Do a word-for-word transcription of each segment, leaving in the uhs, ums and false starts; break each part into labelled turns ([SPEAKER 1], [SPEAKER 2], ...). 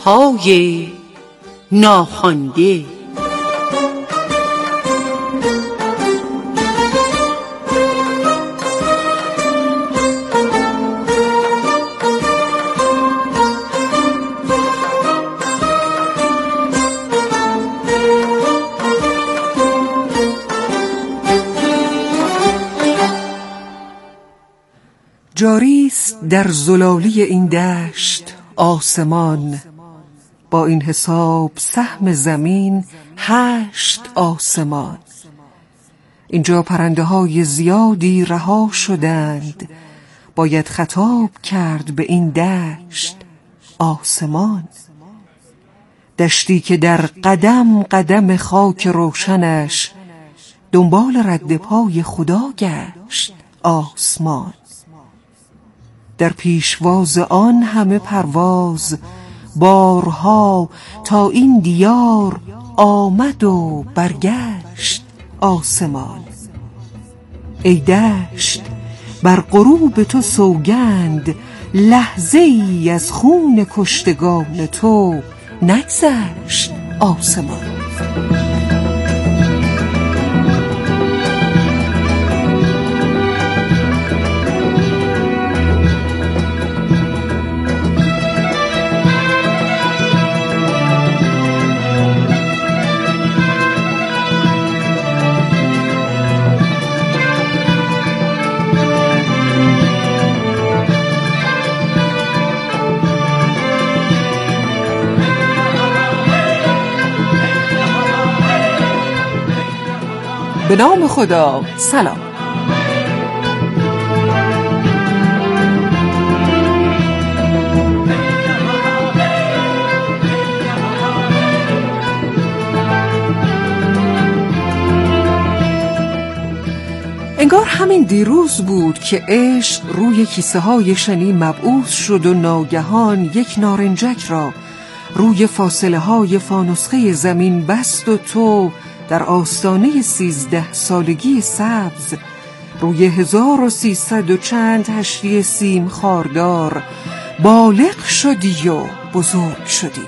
[SPEAKER 1] های ناخوانده.
[SPEAKER 2] جاریست در زلالی این دشت آسمان، با این حساب سهم زمین هشت آسمان. اینجا پرنده های زیادی رها شدند، باید خطاب کرد به این دشت آسمان. دشتی که در قدم قدم خاک روشنش دنبال رد پای خدا گشت آسمان. در پیشواز آن همه پرواز بارها، تا این دیار آمد و برگشت آسمان. ای دشت بر غروب تو سوگند، لحظه ای از خون کشتگان تو نگذشت آسمان. به نام خدا. سلام. انگار همین دیروز بود که عشق روی کیسه های شنی مبعوث شد و ناگهان یک نارنجک را روی فاصله های فانوسخه زمین بست و تو در آستانه سیزده سالگی سبز روی هزار و سیصد و چند هشتی سیم خاردار بالغ شدی و بزرگ شدی.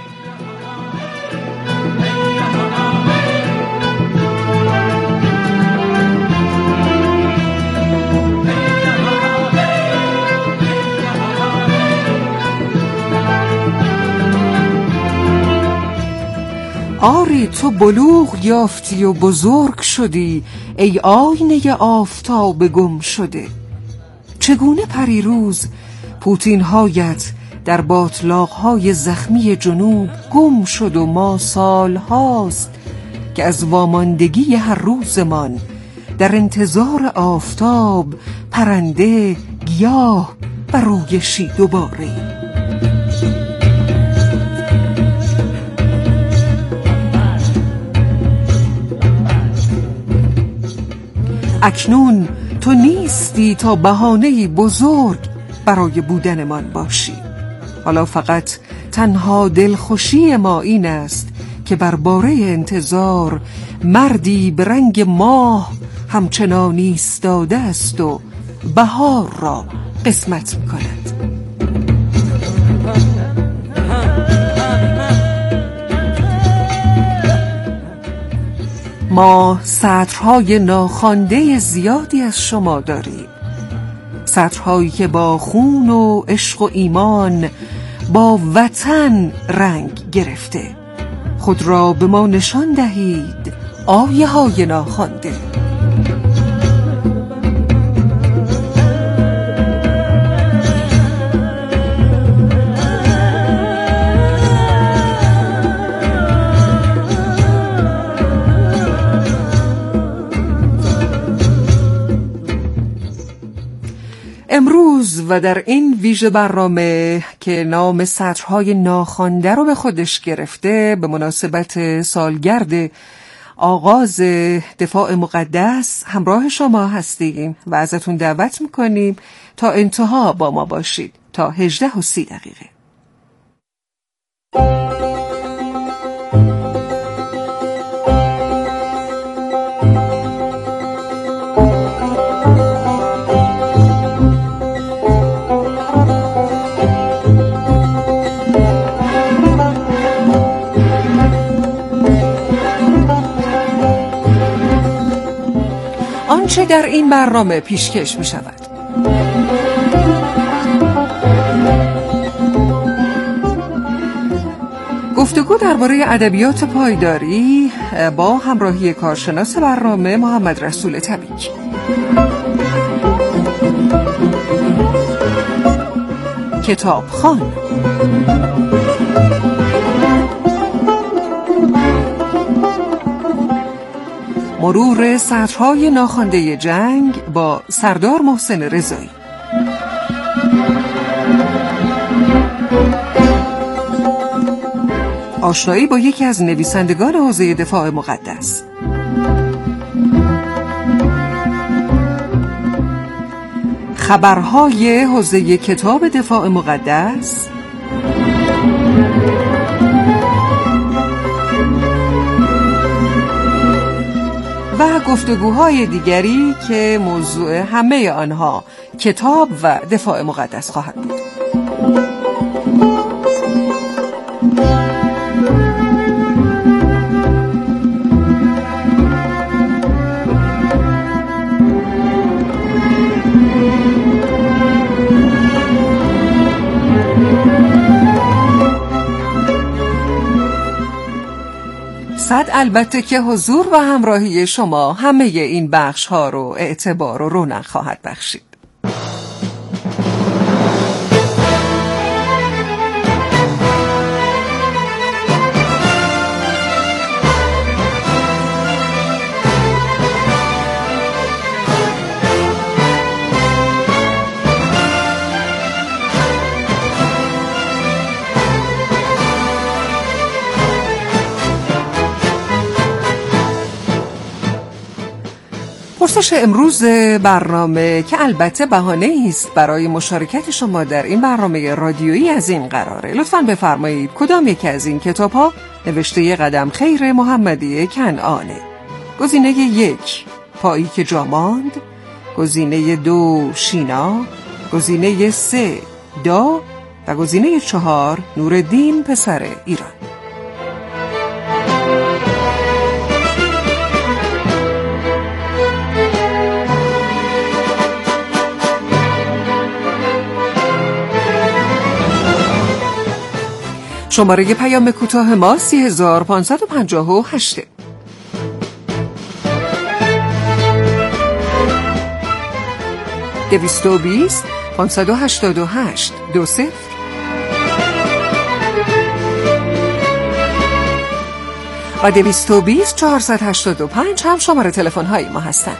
[SPEAKER 2] آری تو بلوغ یافتی و بزرگ شدی، ای آینه آفتاب گم شده. چگونه پریروز پوتین هایت در باطلاق های زخمی جنوب گم شد و ما سال هاست که از واماندگی هر روزمان در انتظار آفتاب پرنده گیاه و رویشی دوباره. اکنون تو نیستی تا بهانه‌ای بزرگ برای بودنمان باشی. حالا فقط تنها دلخوشی ما این است که بر باره انتظار مردی به رنگ ماه همچنان ایستاده است و بهار را قسمت می‌کند. ما سطرهای ناخوانده زیادی از شما داریم، سطرهایی که با خون و عشق و ایمان با وطن رنگ گرفته. خود را به ما نشان دهید آیه های ناخوانده. امروز و در این ویژه برنامه که نام سطرهای ناخوانده رو به خودش گرفته، به مناسبت سالگرد آغاز دفاع مقدس همراه شما هستیم و ازتون دعوت میکنیم تا انتها با ما باشید تا هجده و سی دقیقه. آنچه در این برنامه پیشکش می شود. گفتگو درباره ادبیات پایداری با همراهی کارشناس برنامه محمد رسول تبیک. کتابخوان. مرور سطرهای ناخوانده جنگ با سردار محسن رضایی. آشنایی با یکی از نویسندگان حوزه دفاع مقدس. خبرهای حوزه کتاب دفاع مقدس و گفتگوهای دیگری که موضوع همه آنها کتاب و دفاع مقدس خواهد بود. صد البته که حضور و همراهی شما همه این بخش ها رو اعتبار و رونق خواهد بخشید. پرسش امروز برنامه که البته بهانه است برای مشارکت شما در این برنامه رادیویی از این قراره. لطفاً بفرمایید کدام یکی از این کتاب‌ها نوشته قدم خیر محمدی کنعانه؟ گزینه یک پایی که جا ماند، گزینه دو شینا، گزینه سه دا و گزینه چهار نورالدین پسر ایران. شماره پیام کوتاه ما سی هزار پانصد و پنجاه و هشت. دویست و بیست پانصد و هشتاد و هشت دو صفر. و دویست و بیست چهارصد و هشتاد و پنج هم شماره تلفن های ما هستند.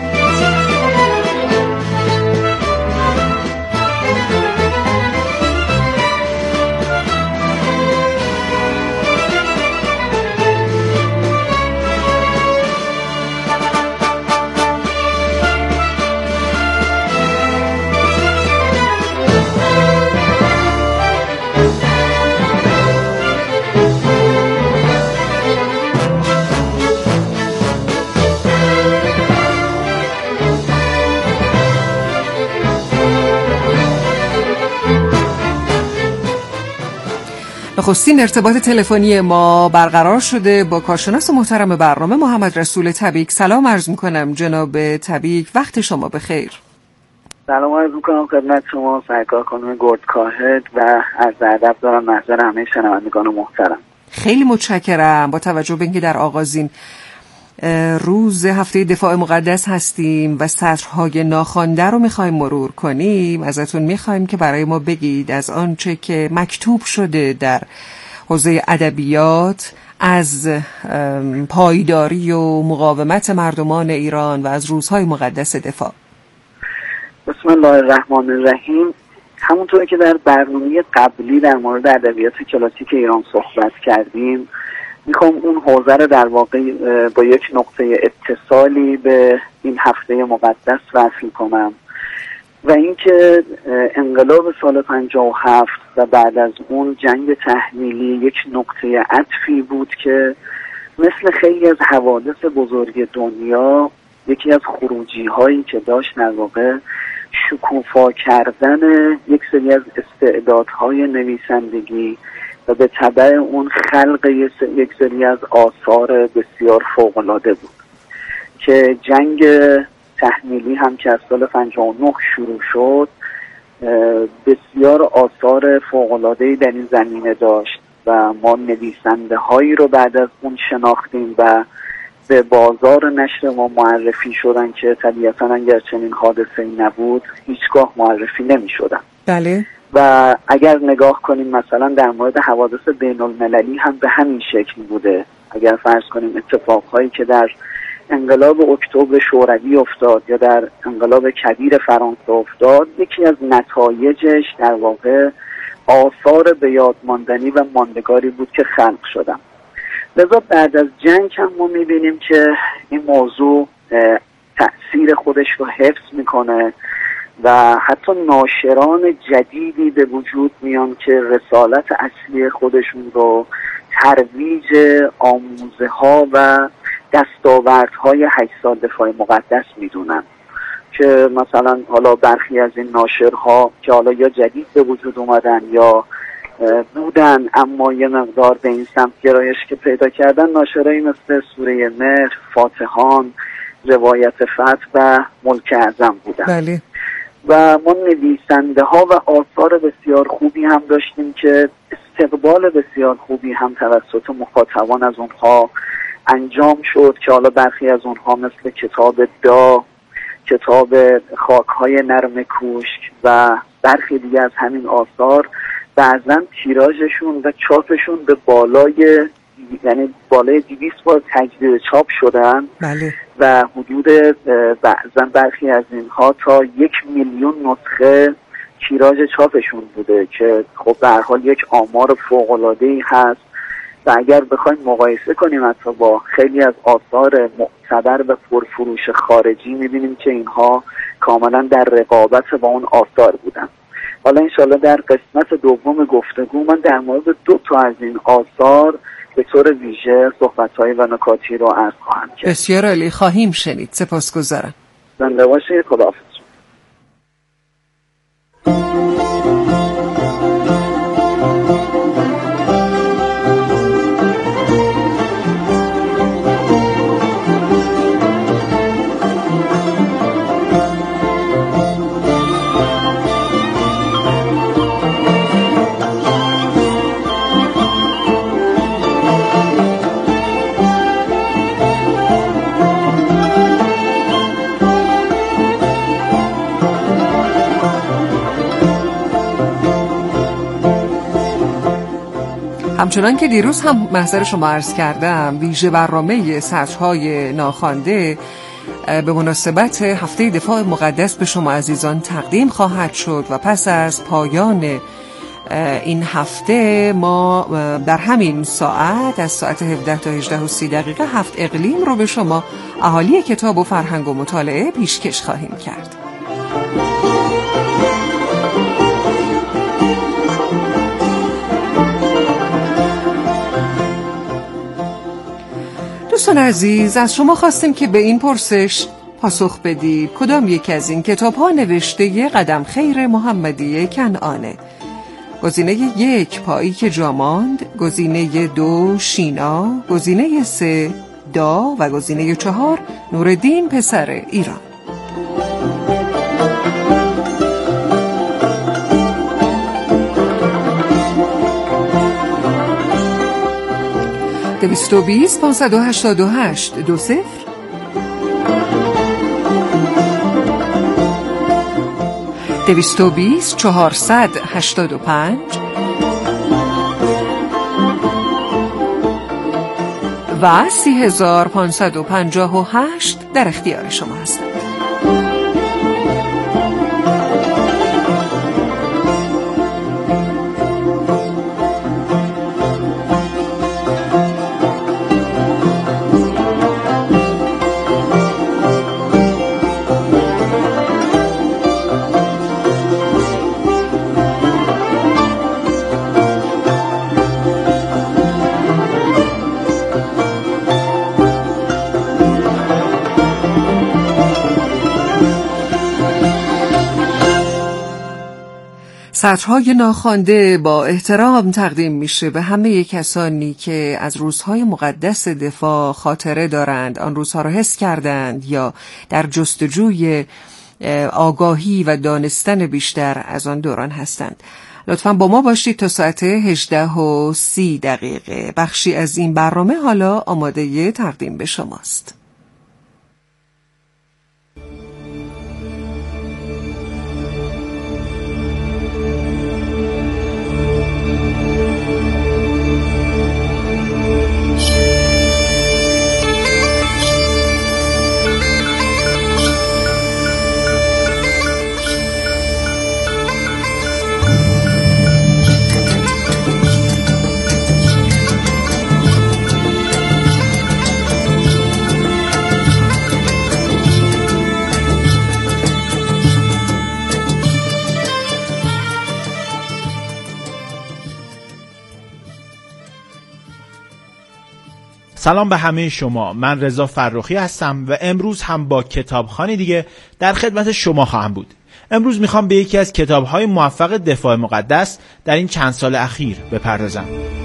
[SPEAKER 2] نخستین ارتباط تلفنی ما برقرار شده با کارشناس محترم برنامه محمد رسول تبیک. سلام عرض میکنم جناب تبیک، وقت شما بخیر.
[SPEAKER 3] سلام عرض میکنم خدمت شما سرکار خانم گردکاهد و عرض ادب دارم محضر همه شنوندگان محترم.
[SPEAKER 2] خیلی متشکرم. با توجه به اینکه در آغازین روز هفته دفاع مقدس هستیم و سطرهای ناخوانده رو میخوایم مرور کنیم، ازتون میخوایم که برای ما بگید از آنچه که مکتوب شده در حوزه ادبیات از پایداری و مقاومت مردمان ایران و از روزهای مقدس دفاع.
[SPEAKER 3] بسم الله الرحمن الرحیم. همونطوری که در برنامه قبلی در مورد ادبیات کلاسیک ایران صحبت کردیم، میخوام اون حوزه رو در واقع با یک نقطه اتصالی به این هفته مقدس وصل کنم و اینکه انقلاب سال پنجاه و هفت و بعد از اون جنگ تحمیلی یک نقطه عطفی بود که مثل خیلی از حوادث بزرگ دنیا یکی از خروجی هایی که داشت در واقع شکوفا کردن یک سری از استعدادهای نویسندگی و به تبع اون خلق یک سری از آثار بسیار فوق‌العاده بود که جنگ تحمیلی هم که از سال پنجاه و نه شروع شد بسیار آثار فوق‌العاده‌ای در این زمینه داشت و ما نویسنده هایی رو بعد از اون شناختیم و به بازار نشر ما معرفی شدن که طبیعتاً اگر چنین حادثه‌ای نبود هیچگاه معرفی نمی شدن.
[SPEAKER 2] بله.
[SPEAKER 3] و اگر نگاه کنیم مثلا در مورد حوادث بین المللی هم به همین شکل بوده. اگر فرض کنیم اتفاقهایی که در انقلاب اکتبر شوروی افتاد یا در انقلاب کبیر فرانسه افتاد، یکی از نتایجش در واقع آثار به یاد ماندنی و ماندگاری بود که خلق شدن. لذا بعد از جنگ هم ما میبینیم که این موضوع تأثیر خودش رو حفظ میکنه و حتی ناشران جدیدی به وجود میان که رسالت اصلی خودشون رو ترویج آموزه ها و دستاوردهای هشت سال دفاع مقدس میدونن، که مثلا حالا برخی از این ناشرها که حالا یا جدید به وجود اومدن یا بودن اما یه مقدار به این سمت گرایش که پیدا کردن، ناشرایی مثل سوره مهر، فاتحان، روایت فتح و ملک اعظم بودن.
[SPEAKER 2] بله.
[SPEAKER 3] و ما نویسنده ها و آثار بسیار خوبی هم داشتیم که استقبال بسیار خوبی هم توسط مخاطبان از اونها انجام شد، که حالا برخی از اونها مثل کتاب دا، کتاب خاکهای نرم کوشک و برخی دیگه از همین آثار بعضا تیراژشون و چاپشون به بالای یعنی بالای دویست بار تجدید چاپ شدن.
[SPEAKER 2] بله.
[SPEAKER 3] و حدود بعضا برخی از اینها تا یک میلیون نسخه تیراژ چاپشون بوده که خب به هر حال یک آمار فوق‌العاده‌ای هست و اگر بخوایم مقایسه کنیم حتی با خیلی از آثار معتبر و پرفروش خارجی می‌بینیم که اینها کاملا در رقابت با اون آثار بودن. حالا انشالله در قسمت دوم گفتگو من در مورد دو تا از این آثار به طور ویژه صحبت‌های و نکاتی رو عرض خواهم کرد.
[SPEAKER 2] بسیار عالی، خواهیم شنید. سپاسگزارم.
[SPEAKER 3] زنده باشید. خداحافظ.
[SPEAKER 2] همچنان که دیروز هم محضر شما عرض کردم، ویژه برنامه سطرهای ناخوانده به مناسبت هفته دفاع مقدس به شما عزیزان تقدیم خواهد شد و پس از پایان این هفته ما در همین ساعت از ساعت هفده تا هجده و سی دقیقه هفت اقلیم رو به شما اهالی کتاب و فرهنگ و مطالعه پیشکش خواهیم کرد. دوستان عزیز، از شما خواستیم که به این پرسش پاسخ بدید کدام یک از این کتاب ها نوشته قدم خیر محمدی کنعانه؟ گزینه یک پایی که جا ماند، گزینه دو شینا، گزینه سه دا و گزینه چهار نورالدین پسر ایران. دویست و بیست پانصد و هشتاد و هشت دو صفر دویست و بیست چهارصد هشتاد و پنج و سی هزار پانصد و پنجاه و هشت در اختیار شما هستند. سطرهای ناخوانده با احترام تقدیم میشه به همه کسانی که از روزهای مقدس دفاع خاطره دارند، آن روزها را حس کردند یا در جستجوی آگاهی و دانستن بیشتر از آن دوران هستند. لطفاً با ما باشید تا ساعت هجده و سی دقیقه. بخشی از این برنامه حالا آماده تقدیم به شماست.
[SPEAKER 4] سلام به همه شما، من رضا فرخی هستم و امروز هم با کتابخوانی دیگه در خدمت شما خواهم بود. امروز میخوام به یکی از کتاب‌های موفق دفاع مقدس در این چند سال اخیر بپردازم.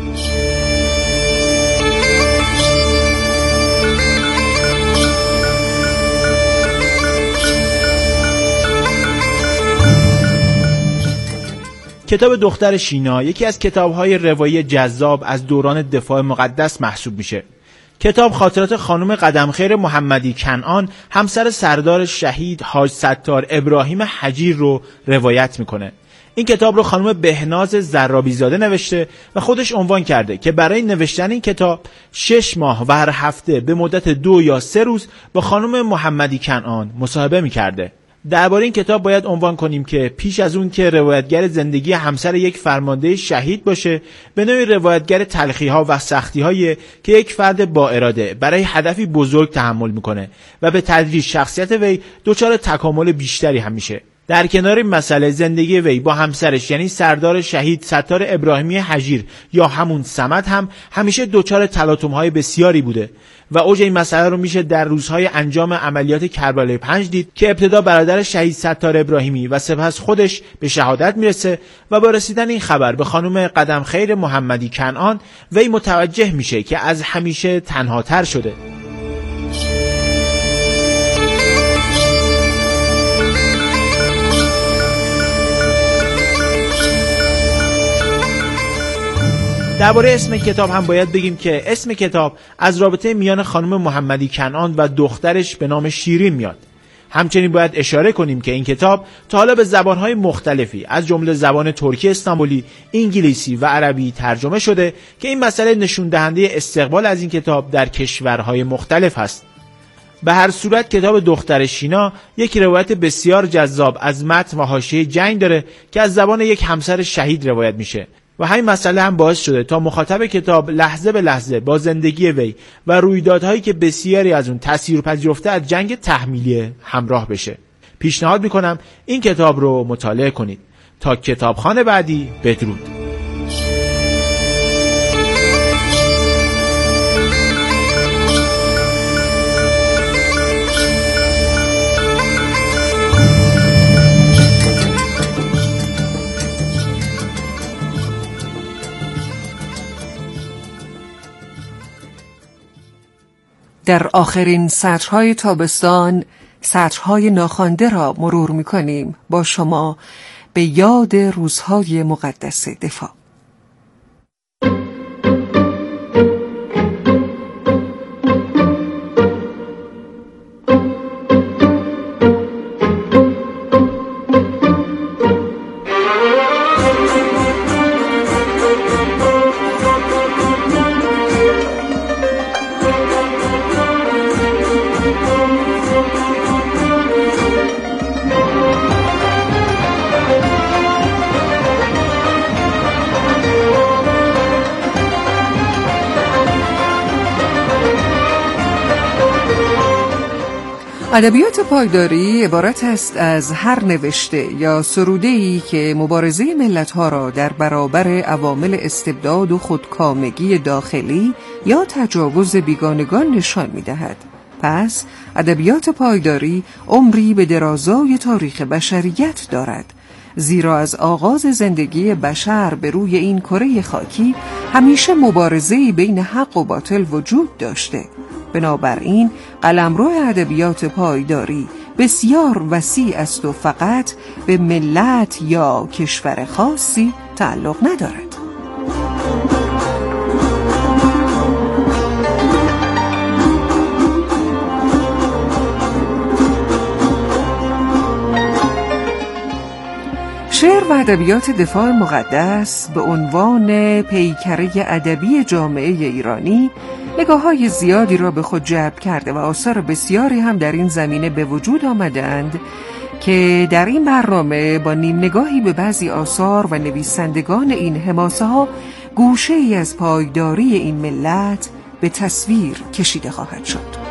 [SPEAKER 4] کتاب دختر شینا یکی از کتاب‌های روایی جذاب از دوران دفاع مقدس محسوب میشه. کتاب خاطرات خانم قدمخیر محمدی کنعان، همسر سردار شهید حاج ستار ابراهیم حجیر رو روایت میکنه. این کتاب رو خانم بهناز زرابیزاده نوشته و خودش عنوان کرده که برای نوشتن این کتاب شش ماه و هر هفته به مدت دو یا سه روز با خانم محمدی کنعان مصاحبه میکرده. درباره این کتاب باید عنوان کنیم که پیش از اون که روایتگر زندگی همسر یک فرمانده شهید باشه، به نوعی روایتگر تلخی‌ها و سختی‌هایی که یک فرد با اراده برای هدفی بزرگ تحمل میکنه و به تدریج شخصیت وی دچار تکامل بیشتری هم میشه. در کنار این مسئله، زندگی وی با همسرش یعنی سردار شهید ستار ابراهیمی حجیر یا همون صمد هم همیشه دچار تلاطم‌های بسیاری بوده و اوج این مسئله رو میشه در روزهای انجام عملیات کربلای پنج دید که ابتدا برادر شهید ستار ابراهیمی و سپس خودش به شهادت میرسه و با رسیدن این خبر به خانم قدمخیر محمدی کنعان وی متوجه میشه که از همیشه تنهاتر شده. درباره اسم کتاب هم باید بگیم که اسم کتاب از رابطه میان خانم محمدی کنعان و دخترش به نام شیرین میاد. همچنین باید اشاره کنیم که این کتاب تا حالا به زبانهای مختلفی از جمله زبان ترکی استانبولی، انگلیسی و عربی ترجمه شده که این مسئله نشون دهنده استقبال از این کتاب در کشورهای مختلف هست. به هر صورت کتاب دختر شینا یک روایت بسیار جذاب از متن و حاشیه جنگ داره که از زبان یک همسر شهید روایت میشه و همین مسئله هم باعث شده تا مخاطب کتاب لحظه به لحظه با زندگی وی و رویدادهایی که بسیاری از اون تاثیرپذیرفته از جنگ تحمیلیه همراه بشه. پیشنهاد میکنم این کتاب رو مطالعه کنید. تا کتابخانه بعدی، بدرود.
[SPEAKER 2] در آخرین سطرهای تابستان سطرهای ناخوانده را مرور می‌کنیم با شما به یاد روزهای مقدس دفاع. ادبیات پایداری عبارت است از هر نوشته یا سروده‌ای که مبارزه ملت‌ها را در برابر عوامل استبداد و خودکامگی داخلی یا تجاوز بیگانگان نشان می‌دهد. پس ادبیات پایداری عمری به درازای تاریخ بشریت دارد زیرا از آغاز زندگی بشر به روی این کره خاکی همیشه مبارزه‌ای بین حق و باطل وجود داشته. بنابراین قلمرو ادبیات پایداری بسیار وسیع است و فقط به ملت یا کشور خاصی تعلق ندارد. شعر و ادبیات دفاع مقدس به عنوان پیکره ادبی جامعه ایرانی نگاه‌های زیادی را به خود جلب کرده و آثار بسیاری هم در این زمینه به وجود آمدند که در این برنامه با نیم نگاهی به بعضی آثار و نویسندگان این حماسه‌ها گوشه‌ای از پایداری این ملت به تصویر کشیده خواهد شد.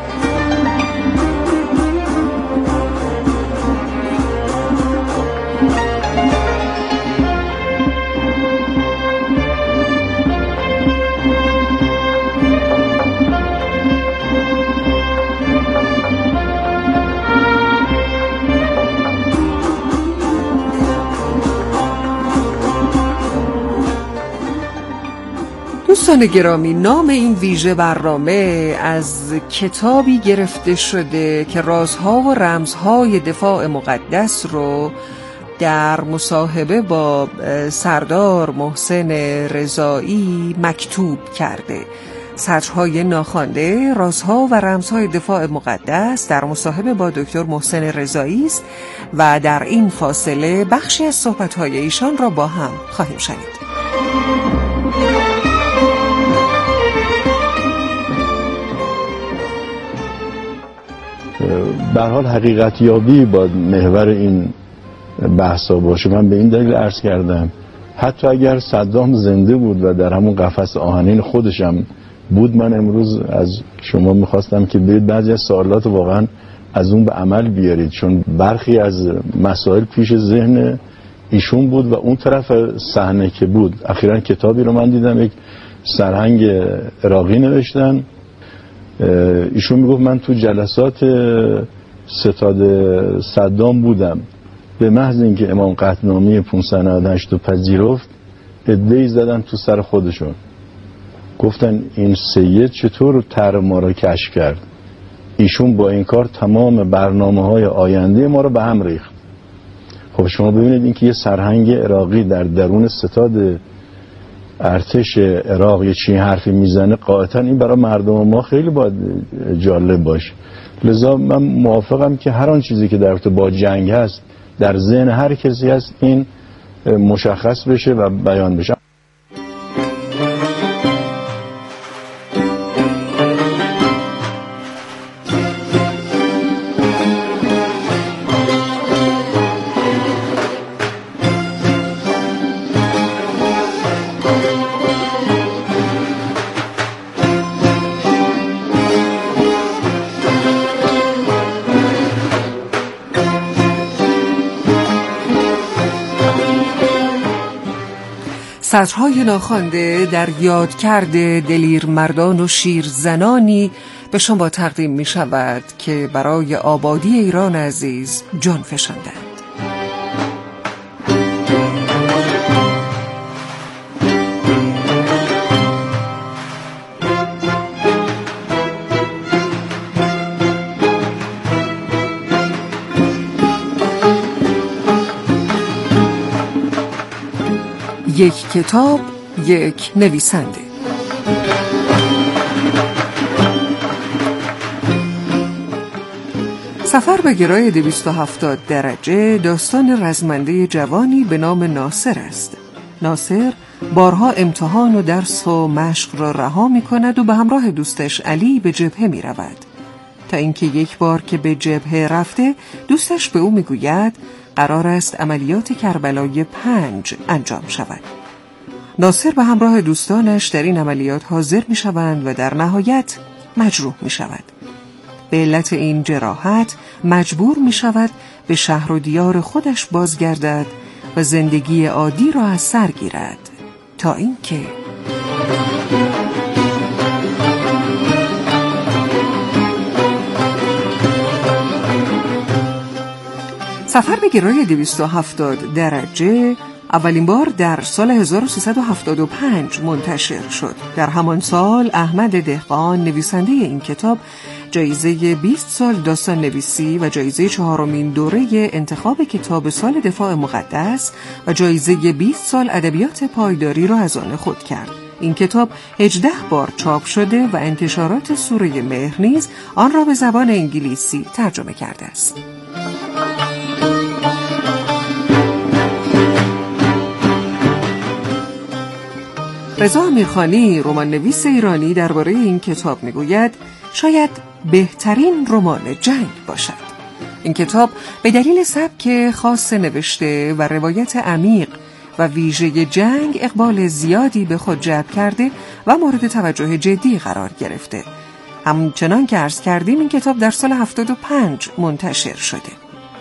[SPEAKER 2] دوستان گرامی، نام این ویژه برنامه از کتابی گرفته شده که رازها و رمزهای دفاع مقدس رو در مصاحبه با سردار محسن رضایی مکتوب کرده. سطرهای ناخوانده رازها و رمزهای دفاع مقدس در مصاحبه با دکتر محسن رضایی است و در این فاصله بخشی از صحبت‌های ایشان را با هم خواهیم شنید.
[SPEAKER 5] به هر حال حقیقت یابی با محور این بحثا باشه. من به این دلیل عرض کردم حتی اگر صدام زنده بود و در همون قفس آهنین خودشم بود، من امروز از شما میخواستم که برید بعضی از سوالات واقعا از اون به عمل بیارید، چون برخی از مسائل پیش ذهن ایشون بود و اون طرف صحنه که بود. اخیراً کتابی رو من دیدم، یک سرهنگ عراقی نوشتن، ایشون میگفت من تو جلسات ستاد صدام بودم، به محض اینکه امام قطعنامه پانصد و نود و هشت رو پذیرفت عده‌ای زدن تو سر خودشون، گفتن این سید چطور طرح ما رو کشف کرد. ایشون با این کار تمام برنامه‌های آینده ما رو به هم ریخت. خب شما ببینید اینکه یه سرهنگ عراقی در درون ستاد ارتش عراق یه چی حرفی میزنه، قاطعا این برای مردم ما خیلی باید جالب باشه. لذا من موافقم که هر آن چیزی که در رابطه با جنگ هست در ذهن هر کسی هست این مشخص بشه و بیان بشه.
[SPEAKER 2] سطرهای ناخوانده در یادکرد دلیر مردان و شیر زنانی به شما تقدیم می شود که برای آبادی ایران عزیز جان فشاندند. یک کتاب، یک نویسنده. سفر به گرای دویست و هفتاد درجه داستان رزمنده جوانی به نام ناصر است. ناصر بارها امتحان و درس و مشق را رها می کند و به همراه دوستش علی به جبهه می رود. تا اینکه یک بار که به جبهه رفته دوستش به او می گوید قرار است عملیات کربلای پنج انجام شود. ناصر به همراه دوستانش در این عملیات حاضر می شوند و در نهایت مجروح می شود. به علت این جراحت مجبور می شود به شهر و دیار خودش بازگردد و زندگی عادی را از سر گیرد تا اینکه سفر به گرای دویست و هفتاد درجه اولین بار در سال هزار و سیصد و هفتاد و پنج منتشر شد. در همان سال احمد دهقان نویسنده این کتاب جایزه بیست سال داستان نویسی و جایزه چهارمین دوره انتخاب کتاب سال دفاع مقدس و جایزه بیست سال ادبیات پایداری را از آن خود کرد. این کتاب هجده بار چاپ شده و انتشارات سوره مهر نیز آن را به زبان انگلیسی ترجمه کرده است. رضا امیرخانی رمان نویس ایرانی درباره این کتاب میگوید شاید بهترین رمان جنگ باشد. این کتاب به دلیل سبک خاص نوشته و روایت عمیق و ویژه جنگ اقبال زیادی به خود جلب کرده و مورد توجه جدی قرار گرفته. همچنان که عرض کردیم این کتاب در سال هفتاد و پنج منتشر شده.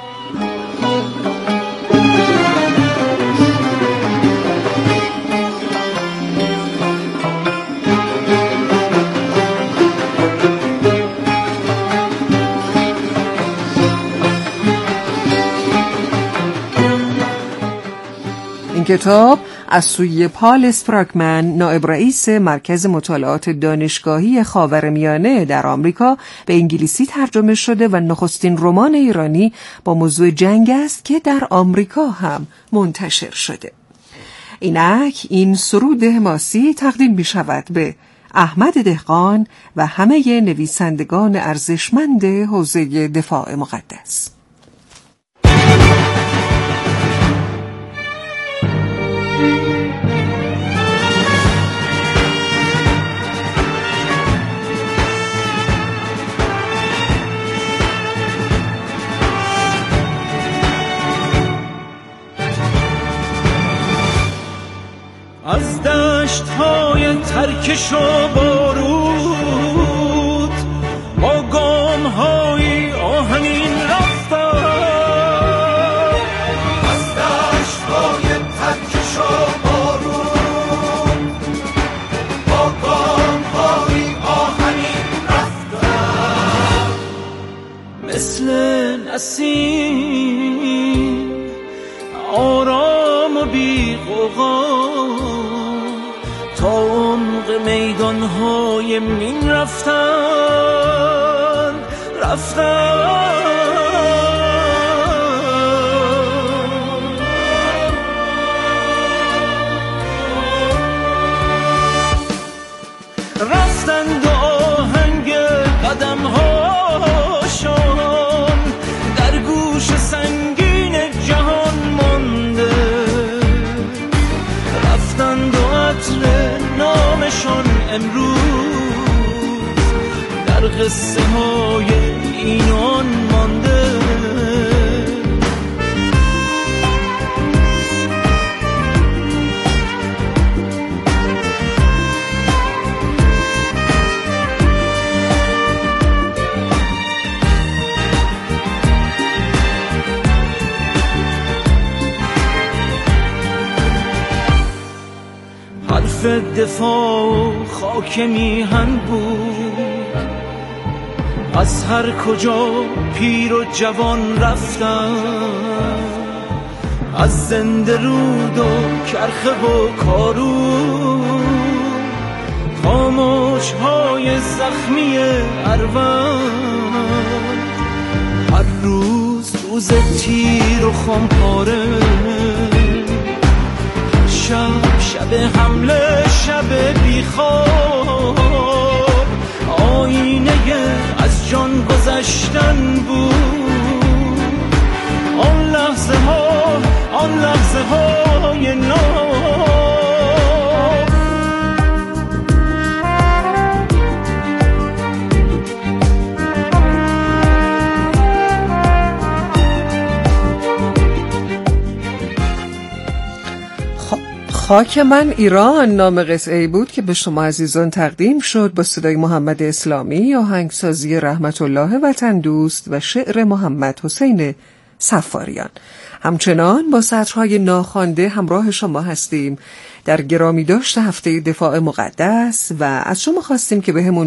[SPEAKER 2] این کتاب از سوی پال اسپراکمن، نائب رئیس مرکز مطالعات دانشگاهی خاورمیانه در آمریکا، به انگلیسی ترجمه شده و نخستین رمان ایرانی با موضوع جنگ است که در آمریکا هم منتشر شده. اینک این سرود حماسی تقدیم می شود به احمد دهقان و همه نویسندگان ارزشمند حوزه دفاع مقدس.
[SPEAKER 6] از دشت‌های ترکش و بارود با گام‌های آهنین رفتم، از دشت‌های ترکش و بارود با گام‌های آهنین رفتم، مثل نسیم آرام و بی غوغا تا عمق میدان‌های مین رفتن رفتن رفتند و آهنگ قدم‌هاشون در گوش سنگین جهان مانده، رفتند و عطر نامشان امروز در قصه های این و آن مانده. حرف دفاع خاک میهن بود، از هر کجا پیر و جوان رفتن، از زنده رود و کرخه و کارون تا موجهای زخمی اروند، هر روز روز تیر و خمپاره، شب شب حمله شب بیخواب، آینه از جان گذشتن بود، آن لحظه ها آن لحظه های ناب.
[SPEAKER 2] خاک من ایران نام قطعه‌ای بود که به شما عزیزان تقدیم شد با صدای محمد اسلامی، آهنگسازی رحمت الله وطن دوست و شعر محمد حسین صفاریان. همچنان با سطرهای ناخوانده همراه شما هستیم در گرامی داشت هفته دفاع مقدس و از شما خواستیم که به همون